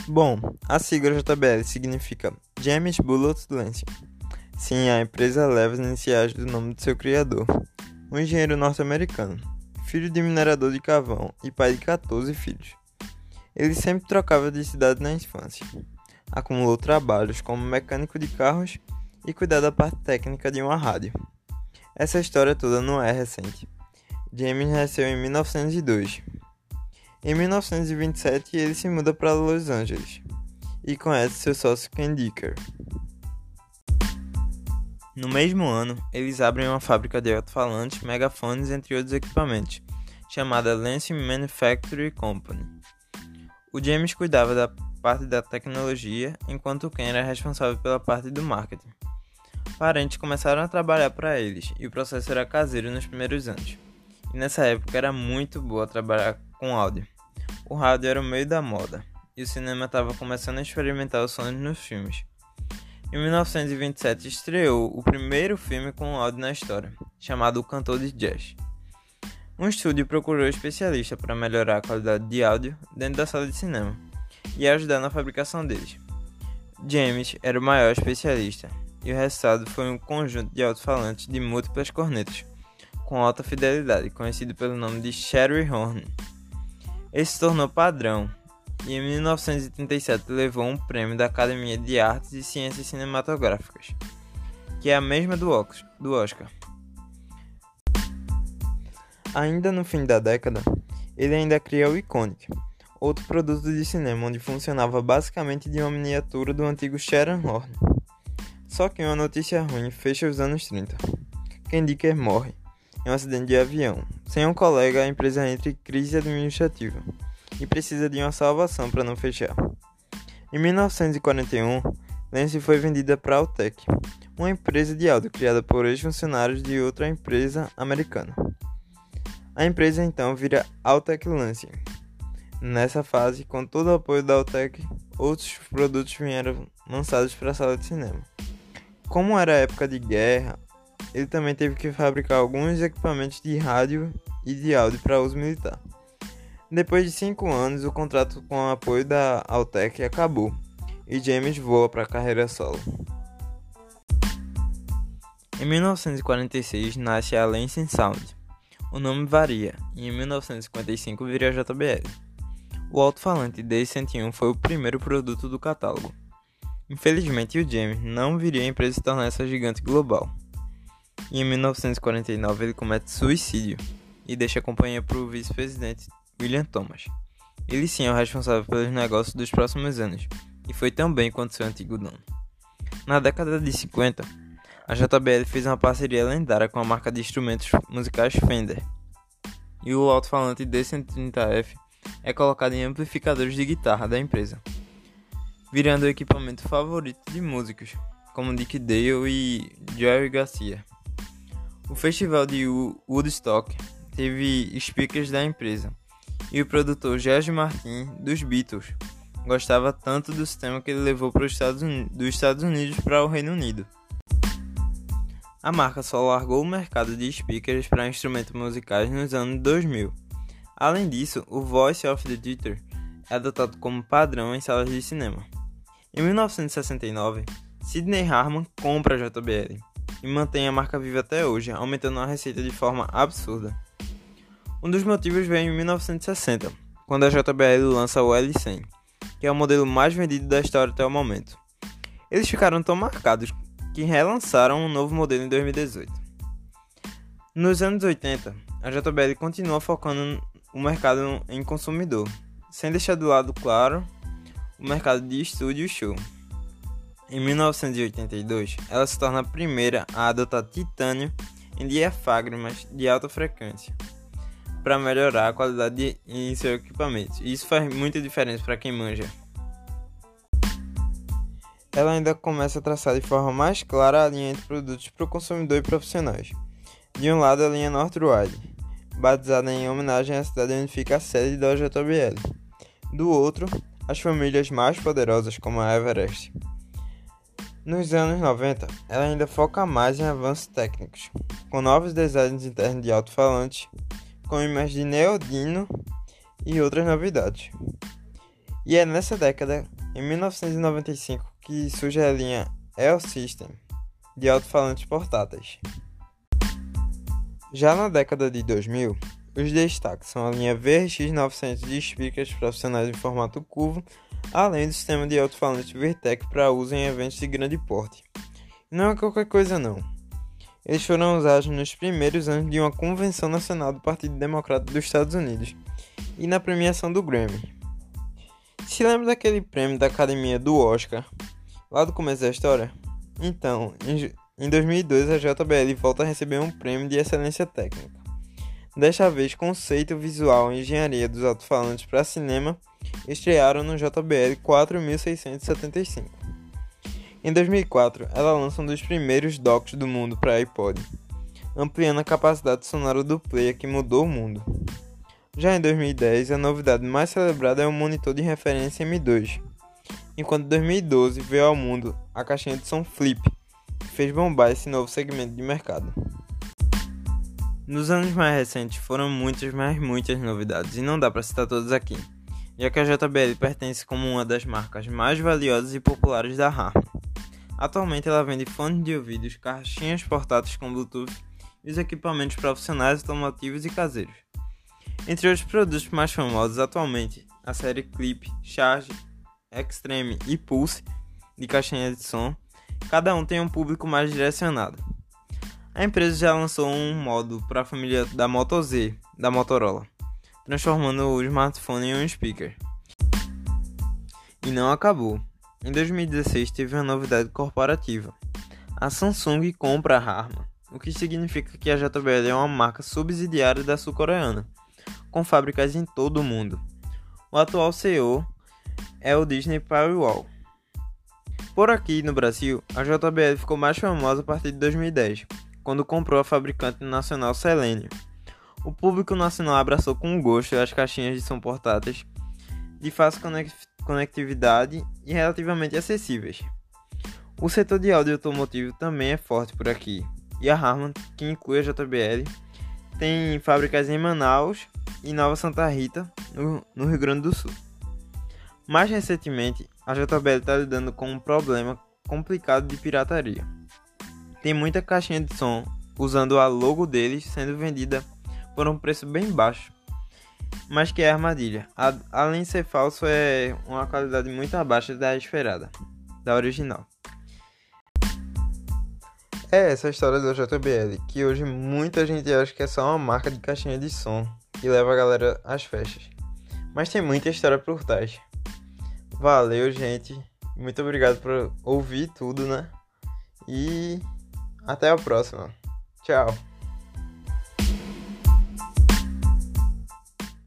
Bom, a sigla JBL significa James Bullitt Lansing. Sim, a empresa leva as iniciais do nome de seu criador, um engenheiro norte-americano, filho de minerador de carvão e pai de 14 filhos. Ele sempre trocava de cidade na infância. Acumulou trabalhos como mecânico de carros e cuidar da parte técnica de uma rádio. Essa história toda não é recente. James nasceu em 1902. Em 1927, ele se muda para Los Angeles e conhece seu sócio Ken Dicker. No mesmo ano, eles abrem uma fábrica de alto-falantes, megafones, entre outros equipamentos, chamada Lansing Manufacturing Company. O James cuidava da parte da tecnologia, enquanto o Ken era responsável pela parte do marketing. Parentes começaram a trabalhar para eles, e o processo era caseiro nos primeiros anos. E nessa época era muito boa trabalhar com áudio. O rádio era o meio da moda, e o cinema estava começando a experimentar os sons nos filmes. Em 1927 estreou o primeiro filme com áudio na história, chamado O Cantor de Jazz. Um estúdio procurou especialista para melhorar a qualidade de áudio dentro da sala de cinema e ajudar na fabricação deles. James era o maior especialista, e o resultado foi um conjunto de alto-falantes de múltiplas cornetas, com alta fidelidade, conhecido pelo nome de Sherry Horn. Ele se tornou padrão e em 1937 levou um prêmio da Academia de Artes e Ciências Cinematográficas, que é a mesma do Oscar. Ainda no fim da década, ele ainda cria o Iconic, outro produto de cinema onde funcionava basicamente de uma miniatura do antigo Sharon Horn. Só que uma notícia ruim fecha os anos 30. Ken Dicker morre em um acidente de avião. Sem um colega, a empresa entra em crise administrativa e precisa de uma salvação para não fechar. Em 1941, Lansing foi vendida para a Altec, uma empresa de áudio criada por ex-funcionários de outra empresa americana. A empresa então vira Altec Lansing. Nessa fase, com todo o apoio da Altec, outros produtos vieram lançados para a sala de cinema. Como era época de guerra, ele também teve que fabricar alguns equipamentos de rádio e de áudio para uso militar. Depois de 5 anos, o contrato com o apoio da Altec acabou e James voa para a carreira solo. Em 1946 nasce a Lansing Sound. O nome varia e em 1955 vira a JBL. O alto-falante D101 foi o primeiro produto do catálogo. Infelizmente, o James não viria a empresa se tornar essa gigante global. E em 1949 ele comete suicídio e deixa a companhia para o vice-presidente William Thomas. Ele sim é o responsável pelos negócios dos próximos anos e foi tão bem quanto seu antigo dono. Na década de 50, a JBL fez uma parceria lendária com a marca de instrumentos musicais Fender. E o alto-falante D130F é colocado em amplificadores de guitarra da empresa, virando o equipamento favorito de músicos como Dick Dale e Jerry Garcia. O festival de Woodstock teve speakers da empresa, e o produtor George Martin, dos Beatles, gostava tanto do sistema que ele levou dos Estados Unidos para o Reino Unido. A marca só largou o mercado de speakers para instrumentos musicais nos anos 2000. Além disso, o Voice of the Theater é adotado como padrão em salas de cinema. Em 1969, Sidney Harman compra a JBL e mantém a marca viva até hoje, aumentando a receita de forma absurda. Um dos motivos vem em 1960, quando a JBL lança o L100, que é o modelo mais vendido da história até o momento. Eles ficaram tão marcados que relançaram um novo modelo em 2018. Nos anos 80, a JBL continua focando o mercado em consumidor, sem deixar de lado, claro, o mercado de estúdio e show. Em 1982, ela se torna a primeira a adotar titânio em diafragmas de alta frequência para melhorar a qualidade em seu equipamento. E isso faz muita diferença para quem manja. Ela ainda começa a traçar de forma mais clara a linha entre produtos para o consumidor e profissionais. De um lado, a linha Northwide, batizada em homenagem à cidade onde fica a sede da JBL. Do outro, as famílias mais poderosas como a Everest. Nos anos 90, ela ainda foca mais em avanços técnicos, com novos designs internos de alto-falantes, com imãs de neodino e outras novidades. E é nessa década em 1995 que surge a linha L-System de alto-falantes portáteis. Já na década de 2000, os destaques são a linha VRX900 de speakers profissionais em formato curvo, além do sistema de alto-falante Virtec para uso em eventos de grande porte. E não é qualquer coisa não. Eles foram usados nos primeiros anos de uma convenção nacional do Partido Democrata dos Estados Unidos e na premiação do Grammy. Se lembra daquele prêmio da Academia do Oscar, lá do começo da história? Então, em 2002 a JBL volta a receber um prêmio de excelência técnica. Desta vez, conceito visual e engenharia dos alto-falantes para cinema estrearam no JBL 4675. Em 2004, ela lança um dos primeiros docks do mundo para iPod, ampliando a capacidade sonora do player que mudou o mundo. Já em 2010, a novidade mais celebrada é o monitor de referência M2, enquanto em 2012 veio ao mundo a caixinha de som Flip, que fez bombar esse novo segmento de mercado. Nos anos mais recentes foram muitas novidades, e não dá para citar todas aqui, já que a JBL pertence como uma das marcas mais valiosas e populares da Harman. Atualmente ela vende fones de ouvidos, caixinhas portáteis com Bluetooth e os equipamentos profissionais, automotivos e caseiros. Entre os produtos mais famosos atualmente, a série Clip, Charge, Extreme e Pulse de caixinha de som, cada um tem um público mais direcionado. A empresa já lançou um modo para a família da Moto Z, da Motorola, transformando o smartphone em um speaker. E não acabou. Em 2016 teve uma novidade corporativa. A Samsung compra a Harman, o que significa que a JBL é uma marca subsidiária da sul-coreana, com fábricas em todo o mundo. O atual CEO é o Disney Firewall. Por aqui no Brasil, a JBL ficou mais famosa a partir de 2010, quando comprou a fabricante nacional Celênio. O público nacional abraçou com gosto as caixinhas de som portáteis de fácil conectividade e relativamente acessíveis. O setor de áudio automotivo também é forte por aqui, e a Harman, que inclui a JBL, tem fábricas em Manaus e Nova Santa Rita, no Rio Grande do Sul. Mais recentemente, a JBL está lidando com um problema complicado de pirataria. Tem muita caixinha de som usando a logo deles sendo vendida por um preço bem baixo, mas que é armadilha. Além de ser falso, é uma qualidade muito abaixo da esperada, da original. É essa a história da JBL, que hoje muita gente acha que é só uma marca de caixinha de som que leva a galera às festas. Mas tem muita história por trás. Valeu, gente. Muito obrigado por ouvir tudo, né? E até a próxima. Tchau.